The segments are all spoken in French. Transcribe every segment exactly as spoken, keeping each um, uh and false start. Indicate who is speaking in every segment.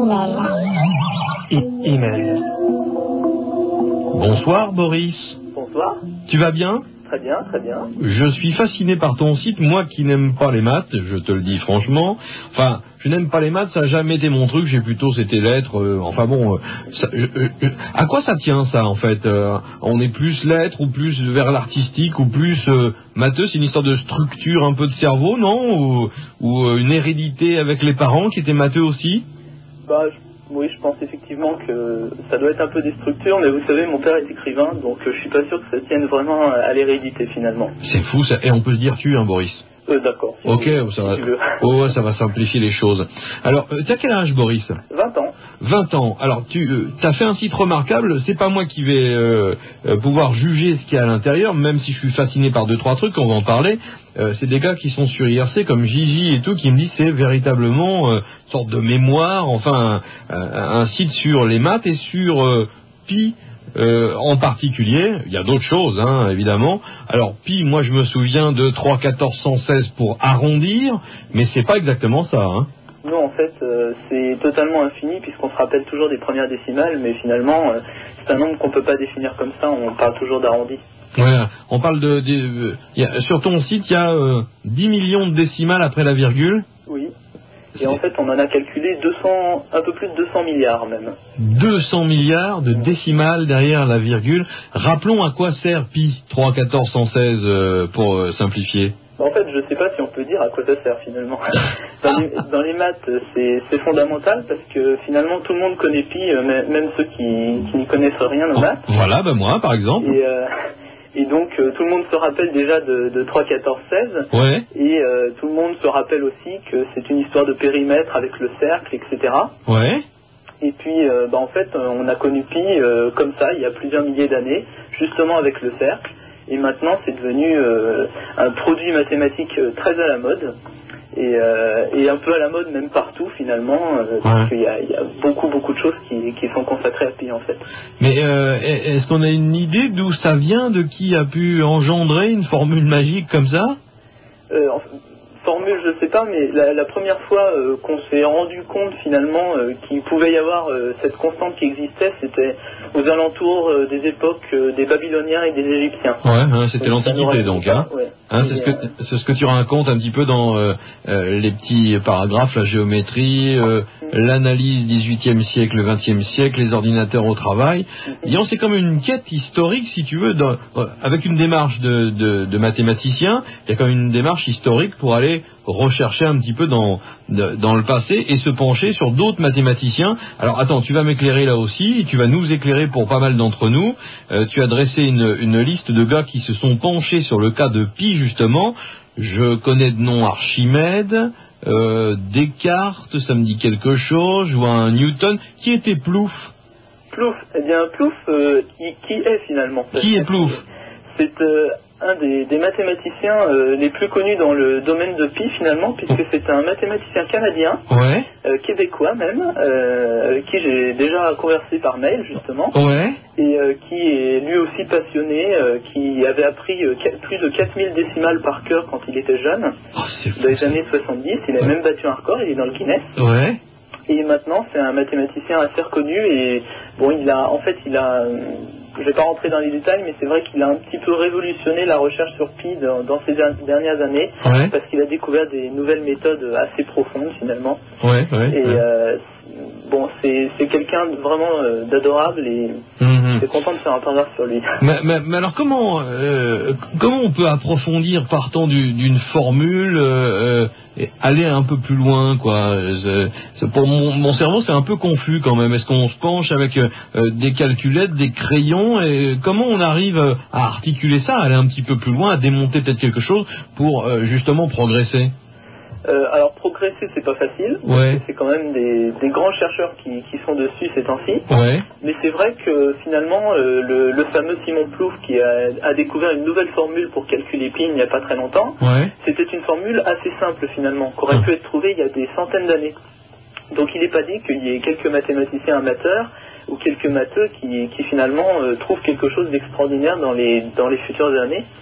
Speaker 1: email. Email. Bonsoir Boris.
Speaker 2: Bonsoir.
Speaker 1: Tu vas bien ?
Speaker 2: Très bien, très bien.
Speaker 1: Je suis fasciné par ton site, moi qui n'aime pas les maths, je te le dis franchement. Enfin, je n'aime pas les maths, ça n'a jamais été mon truc, j'ai plutôt c'était lettres, euh, enfin bon, euh, ça, euh, euh, à quoi ça tient ça en fait euh, On est plus lettres ou plus vers l'artistique ou plus euh, matheux, c'est une histoire de structure un peu de cerveau, non Ou, ou euh, une hérédité avec les parents qui étaient matheux aussi ?
Speaker 2: Bah, je... Oui, je pense effectivement que ça doit être un peu des structures, mais vous savez, mon père est écrivain, donc euh, je suis pas sûr que ça tienne vraiment à l'hérédité finalement.
Speaker 1: C'est fou ça, et on peut se dire tu, hein Boris.
Speaker 2: Euh, d'accord. Si
Speaker 1: ok,
Speaker 2: vous,
Speaker 1: ça,
Speaker 2: si
Speaker 1: va,
Speaker 2: tu veux.
Speaker 1: oh, ça va simplifier les choses. Alors, euh, t'as quel âge Boris ?
Speaker 2: vingt ans.
Speaker 1: vingt ans. Alors, tu euh, as fait un site remarquable, c'est pas moi qui vais euh, euh, pouvoir juger ce qu'il y a à l'intérieur, même si je suis fasciné par deux, trois trucs, on va en parler. Euh, c'est des gars qui sont sur I R C, comme Gigi et tout, qui me disent c'est véritablement euh, une sorte de mémoire, enfin, un, un, un site sur les maths et sur euh, Pi, Euh, en particulier. Il y a d'autres choses, hein, évidemment. Alors, pi, moi, je me souviens de trois quatorze cent seize pour arrondir, mais c'est pas exactement ça, hein.
Speaker 2: Non, en fait, euh, c'est totalement infini, puisqu'on se rappelle toujours des premières décimales, mais finalement, euh, c'est un nombre qu'on peut pas définir comme ça, on parle toujours d'arrondi.
Speaker 1: Ouais, on parle de... de euh, y a, sur ton site, il y a euh, dix millions de décimales après la virgule.
Speaker 2: Oui. Et en fait, on en a calculé deux cents, un peu plus de deux cents milliards même.
Speaker 1: deux cents milliards de décimales derrière la virgule. Rappelons à quoi sert pi trois quatorze cent seize euh, pour euh, simplifier.
Speaker 2: En fait, je ne sais pas si on peut dire à quoi ça sert finalement. Dans les, dans les maths, c'est, c'est fondamental parce que finalement tout le monde connaît pi, euh, même ceux qui, qui n'y connaissent rien aux maths.
Speaker 1: Oh, voilà, ben moi par exemple.
Speaker 2: Et, euh, et donc euh, tout le monde se rappelle déjà de, de trois quatorze seize.
Speaker 1: Ouais.
Speaker 2: Et euh, tout le monde se rappelle aussi que c'est une histoire de périmètre avec le cercle, et cetera.
Speaker 1: Ouais.
Speaker 2: Et puis, euh, bah, en fait, on a connu pi euh, comme ça il y a plusieurs milliers d'années, justement avec le cercle. Et maintenant, c'est devenu euh, un produit mathématique euh, très à la mode. Et, euh, et un peu à la mode même partout finalement, euh, parce qu'il y a, il y a beaucoup beaucoup de choses qui, qui sont consacrées à pi en fait.
Speaker 1: Mais euh, est-ce qu'on a une idée d'où ça vient, de qui a pu engendrer une formule magique comme ça ?
Speaker 2: euh, en, Formule, je sais pas, mais la, la première fois euh, qu'on s'est rendu compte finalement euh, qu'il pouvait y avoir euh, cette constante qui existait, c'était aux alentours euh, des époques euh, des Babyloniens et des Égyptiens.
Speaker 1: Ouais, hein, c'était donc, l'Antiquité donc, hein.
Speaker 2: Ouais.
Speaker 1: Hein, c'est, ce que, euh... c'est ce que tu racontes un petit peu dans euh, euh, les petits paragraphes, la géométrie, euh, mm. l'analyse dix-huitième siècle, vingtième siècle, les ordinateurs au travail. Mm-hmm. Disons, c'est comme une quête historique, si tu veux, dans, euh, avec une démarche de, de, de mathématicien, il y a quand même une démarche historique pour aller rechercher un petit peu dans, dans le passé et se pencher sur d'autres mathématiciens. Alors attends, tu vas m'éclairer là aussi, tu vas nous éclairer pour pas mal d'entre nous. Euh, tu as dressé une, une liste de gars qui se sont penchés sur le cas de pi justement. Je connais de nom Archimède, euh, Descartes, ça me dit quelque chose, je vois un Newton. Qui était Plouffe ?
Speaker 2: Plouffe, eh bien Plouffe, euh, qui, qui est finalement
Speaker 1: Qui est Plouffe ?
Speaker 2: C'est euh, un des, des mathématiciens euh, les plus connus dans le domaine de pi finalement, puisque c'est un mathématicien canadien,
Speaker 1: ouais.
Speaker 2: euh, québécois même, euh, avec qui j'ai déjà conversé par mail justement,
Speaker 1: ouais.
Speaker 2: et euh, qui est lui aussi passionné, euh, qui avait appris euh, plus de quatre mille décimales par cœur quand il était jeune,
Speaker 1: oh,
Speaker 2: dans les années soixante-dix, il a ouais. même battu un record, il est dans le Guinness.
Speaker 1: Ouais.
Speaker 2: Et maintenant, c'est un mathématicien assez reconnu et bon, il a, en fait, il a, je vais pas rentrer dans les détails, mais c'est vrai qu'il a un petit peu révolutionné la recherche sur pi dans, dans ces dernières années,
Speaker 1: ouais.
Speaker 2: parce qu'il a découvert des nouvelles méthodes assez profondes finalement.
Speaker 1: Ouais, ouais,
Speaker 2: et
Speaker 1: ouais.
Speaker 2: Euh, bon, c'est, c'est quelqu'un vraiment euh, d'adorable et mm-hmm. je suis content de faire un paragraphe sur lui.
Speaker 1: Mais, mais, mais alors comment, euh, comment on peut approfondir partant du, d'une formule euh, et aller un peu plus loin, quoi. C'est, c'est pour mon, mon cerveau, c'est un peu confus quand même. Est-ce qu'on se penche avec euh, des calculettes, des crayons, et comment on arrive à articuler ça, à aller un petit peu plus loin, à démonter peut-être quelque chose pour euh, justement progresser?
Speaker 2: Euh, alors progresser, c'est pas facile,
Speaker 1: ouais.
Speaker 2: parce que c'est quand même des, des grands chercheurs qui, qui sont dessus ces temps-ci.
Speaker 1: Ouais.
Speaker 2: Mais c'est vrai que finalement, euh, le, le fameux Simon Plouffe qui a, a découvert une nouvelle formule pour calculer pi il n'y a pas très longtemps,
Speaker 1: ouais.
Speaker 2: c'était une formule assez simple finalement, qu'aurait
Speaker 1: hum.
Speaker 2: pu être trouvée il y a des centaines d'années. Donc il n'est pas dit qu'il y ait quelques mathématiciens amateurs ou quelques matheux qui, qui finalement euh, trouvent quelque chose d'extraordinaire dans les, dans les futures années.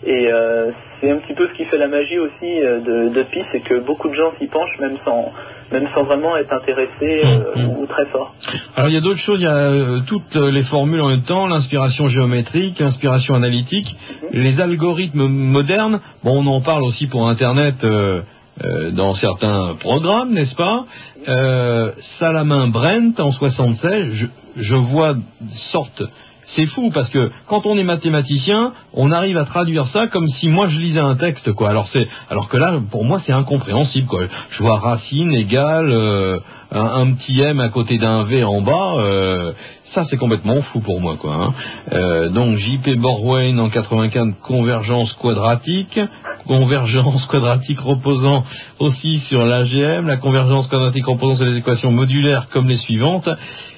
Speaker 2: Et euh, c'est un petit peu ce qui fait la magie aussi euh, de, de Pi, c'est que beaucoup de gens s'y penchent même sans, même sans vraiment être intéressés euh, mmh. ou très forts.
Speaker 1: Alors il y a d'autres choses, il y a euh, toutes les formules en même temps, l'inspiration géométrique, l'inspiration analytique, mmh. les algorithmes modernes. Bon, on en parle aussi pour Internet euh, euh, dans certains programmes, n'est-ce pas? euh, Salamin Brent en soixante-seize, je, je vois sorte. C'est fou parce que quand on est mathématicien, on arrive à traduire ça comme si moi je lisais un texte, quoi. Alors c'est, alors que là, pour moi, c'est incompréhensible, quoi. Je vois racine égale euh, un, un petit m à côté d'un v en bas. Euh, ça, c'est complètement fou pour moi, quoi. Hein. Euh, donc J P Borwein en quatre-vingt-quinze, convergence quadratique. Convergence quadratique reposant aussi sur l'A G M. La convergence quadratique reposant sur les équations modulaires comme les suivantes.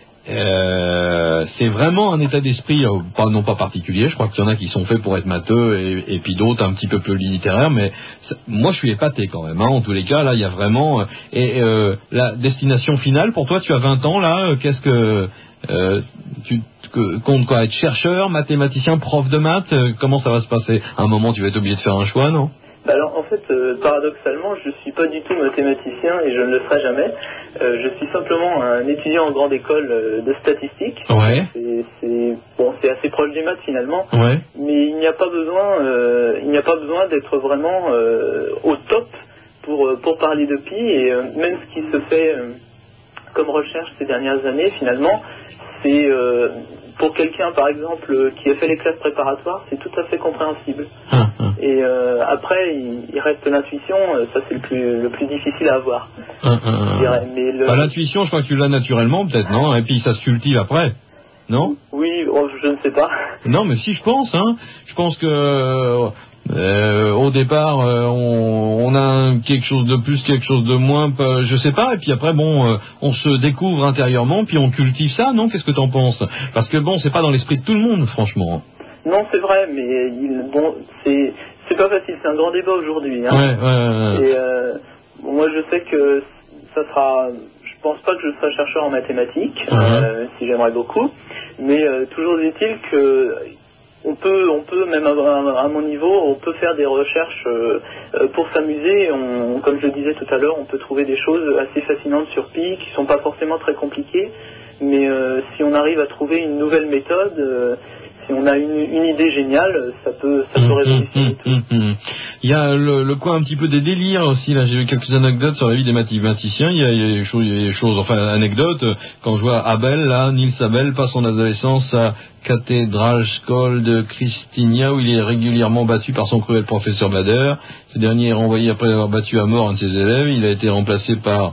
Speaker 1: Euh, c'est vraiment un état d'esprit euh, pas, non pas particulier, je crois qu'il y en a qui sont faits pour être matheux et, et puis d'autres un petit peu plus littéraires, mais ça, moi je suis épaté quand même, hein, en tous les cas là il y a vraiment euh, et euh, la destination finale pour toi, tu as vingt ans là, euh, qu'est-ce que euh, tu que, comptes quoi, être chercheur, mathématicien, prof de maths, euh, comment ça va se passer? À un moment tu vas être obligé de faire un choix, non?
Speaker 2: Alors en fait, euh, paradoxalement, je suis pas du tout mathématicien et je ne le serai jamais. Euh, je suis simplement un étudiant en grande école euh, de statistique.
Speaker 1: Ouais.
Speaker 2: C'est, c'est bon, c'est assez proche des maths finalement.
Speaker 1: Ouais.
Speaker 2: Mais il n'y a pas besoin, euh, il n'y a pas besoin d'être vraiment euh, au top pour pour parler de pi. Et euh, même ce qui se fait euh, comme recherche ces dernières années, finalement, c'est euh, pour quelqu'un, par exemple, qui a fait les classes préparatoires, c'est tout à fait compréhensible.
Speaker 1: Hum, hum.
Speaker 2: Et euh, après, il, il reste l'intuition, ça c'est le plus, le plus difficile à avoir.
Speaker 1: Hum, hum.
Speaker 2: Je dirais. Mais le...
Speaker 1: bah, l'intuition, je crois que tu l'as naturellement, peut-être, non? Et puis ça se cultive après, non?
Speaker 2: Oui, oh, je ne sais pas.
Speaker 1: Non, mais si, je pense, hein. Je pense que... Euh, au départ, euh, on, on a quelque chose de plus, quelque chose de moins, pas, je sais pas. Et puis après, bon, euh, on se découvre intérieurement, puis on cultive ça, non? Qu'est-ce que t'en penses? Parce que bon, c'est pas dans l'esprit de tout le monde, franchement.
Speaker 2: Non, c'est vrai, mais il, bon, c'est c'est pas facile. C'est un grand débat aujourd'hui. Hein.
Speaker 1: Ouais, ouais, ouais.
Speaker 2: Et euh, bon, moi, je sais que ça sera. Je pense pas que je serai chercheur en mathématiques, uh-huh. euh, si j'aimerais beaucoup. Mais euh, toujours est-il que On peut, on peut même à, à mon niveau, on peut faire des recherches euh, pour s'amuser. On, comme je le disais tout à l'heure, on peut trouver des choses assez fascinantes sur Pi qui sont pas forcément très compliquées. Mais euh, si on arrive à trouver une nouvelle méthode, euh, si on a une, une idée géniale, ça peut, ça peut révolutionner tout.
Speaker 1: Mmh, mmh, mmh. Il y a le, le coin un petit peu des délires aussi. Là, j'ai eu quelques anecdotes sur la vie des mathématiciens. Il y a, il y a des choses, il y a des choses, enfin, anecdotes. Quand je vois Abel, là, Niels Abel passe son adolescence à Cathédralskole de Christiania, où il est régulièrement battu par son cruel professeur Bader. Ce dernier est renvoyé après avoir battu à mort un de ses élèves. Il a été remplacé par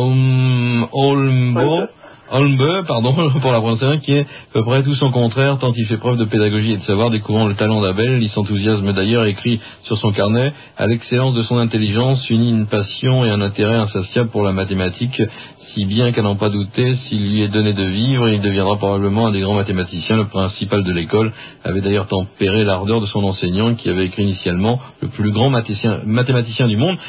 Speaker 1: Holm, Holmbo. Holmbe, pardon, pour la prononciation, qui est à peu près tout son contraire, tant il fait preuve de pédagogie et de savoir, découvrant le talent d'Abel. Il s'enthousiasme d'ailleurs et écrit sur son carnet: à l'excellence de son intelligence unit une passion et un intérêt insatiable pour la mathématique, si bien qu'à n'en pas douter, s'il lui est donné de vivre, il deviendra probablement un des grands mathématiciens. Le principal de l'école avait d'ailleurs tempéré l'ardeur de son enseignant, qui avait écrit initialement le plus grand mathématicien, mathématicien du monde.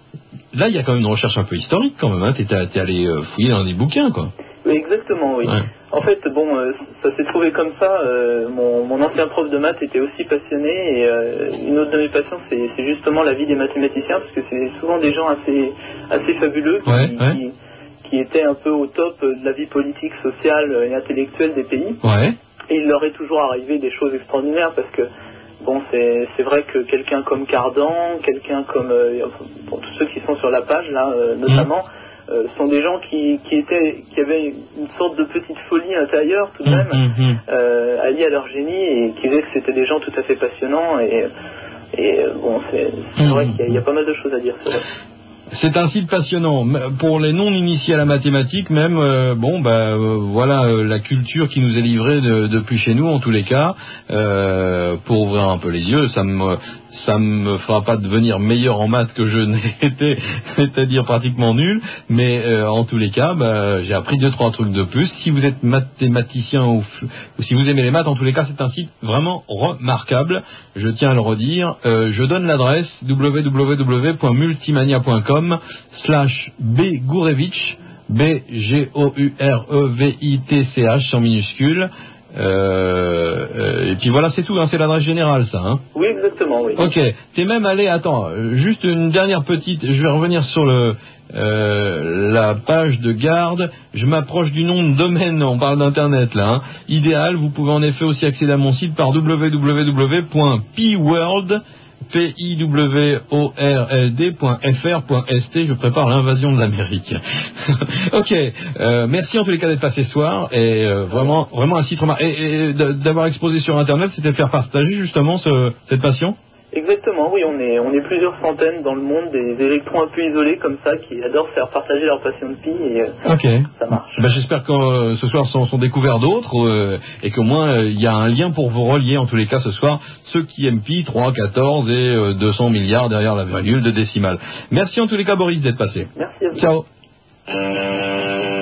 Speaker 1: Là, il y a quand même une recherche un peu historique, quand même, hein. T'es, t'es allé euh, fouiller dans des bouquins, quoi.
Speaker 2: Oui, exactement, oui. Ouais. En fait, bon, euh, ça s'est trouvé comme ça. Euh, mon, mon ancien prof de maths était aussi passionné, et euh, une autre de mes passions, c'est, c'est justement la vie des mathématiciens, parce que c'est souvent des gens assez, assez fabuleux qui,
Speaker 1: ouais, ouais.
Speaker 2: qui, qui étaient un peu au top de la vie politique, sociale et intellectuelle des pays.
Speaker 1: Ouais.
Speaker 2: Et il leur est toujours arrivé des choses extraordinaires, parce que bon, c'est, c'est vrai que quelqu'un comme Cardan, quelqu'un comme euh, bon, tous ceux qui sont sur la page là, euh, notamment. Mmh. Euh, sont des gens qui, qui étaient, qui avaient une sorte de petite folie intérieure tout de même, mmh, euh, alliée à leur génie, et qui disaient que c'était des gens tout à fait passionnants. Et, et bon, c'est, c'est mmh. vrai qu'il y a, il y a pas mal de choses à dire sur ça.
Speaker 1: C'est un site passionnant. Pour les non-initiés à la mathématique, même, euh, bon, bah, euh, voilà euh, la culture qui nous est livrée de, depuis chez nous, en tous les cas, euh, pour ouvrir un peu les yeux. Ça me ça me fera pas devenir meilleur en maths que je n'ai été, c'est-à-dire pratiquement nul, mais euh, en tous les cas, bah, j'ai appris deux trois trucs de plus. Si vous êtes mathématicien ou, ou si vous aimez les maths, en tous les cas, c'est un site vraiment remarquable. Je tiens à le redire. Euh, je donne l'adresse w w w point multimania point com slash bgourevitch, B G O U R E V I T C H en minuscule. Euh, et puis voilà, c'est tout, hein, c'est l'adresse générale, ça. Hein.
Speaker 2: Oui, exactement, oui.
Speaker 1: Ok, t'es même allé, attends, juste une dernière petite, je vais revenir sur le euh, la page de garde. Je m'approche du nom de domaine, on parle d'internet là. Hein. Idéal, vous pouvez en effet aussi accéder à mon site par w w w point p world p i w o r l d point f r point s t. Je prépare l'invasion de l'Amérique. Ok, euh, merci en tous les cas d'être passé ce soir et euh, vraiment, vraiment un site remarquable. Et, et d'avoir exposé sur Internet, c'était de faire partager justement ce, cette passion.
Speaker 2: Exactement, oui, on est on est plusieurs centaines dans le monde, des électrons un peu isolés comme ça, qui adorent faire partager leur passion de pi et euh,
Speaker 1: okay.
Speaker 2: ça marche.
Speaker 1: Ben, j'espère que euh, ce soir sont, sont découverts d'autres euh, et qu'au moins il euh, y a un lien pour vous relier en tous les cas ce soir, ceux qui aiment pi, trois, quatorze et euh, deux cents milliards derrière la virgule de décimale. Merci en tous les cas Boris d'être passé.
Speaker 2: Merci à vous.
Speaker 1: Ciao.